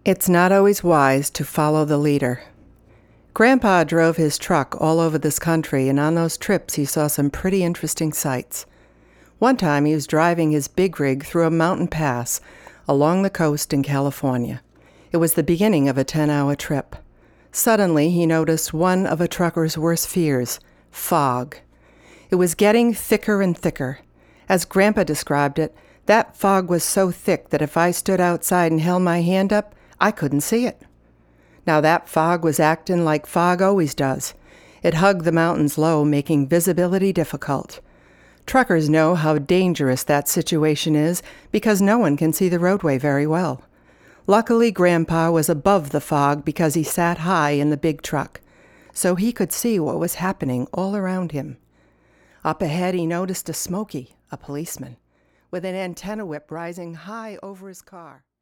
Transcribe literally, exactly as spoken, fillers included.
It's not always wise to follow the leader. Grandpa drove his truck all over this country, and on those trips he saw some pretty interesting sights. One time he was driving his big rig through a mountain pass along the coast in California. It was the beginning of a ten-hour trip. Suddenly he noticed one of a trucker's worst fears, fog. It was getting thicker and thicker. As Grandpa described it, that fog was so thick that if I stood outside and held my hand up, I couldn't see it. Now that fog was acting like fog always does. It hugged the mountains low, making visibility difficult. Truckers know how dangerous that situation is because no one can see the roadway very well. Luckily, Grandpa was above the fog because he sat high in the big truck, so he could see what was happening all around him. Up ahead, he noticed a Smoky, a policeman, with an antenna whip rising high over his car.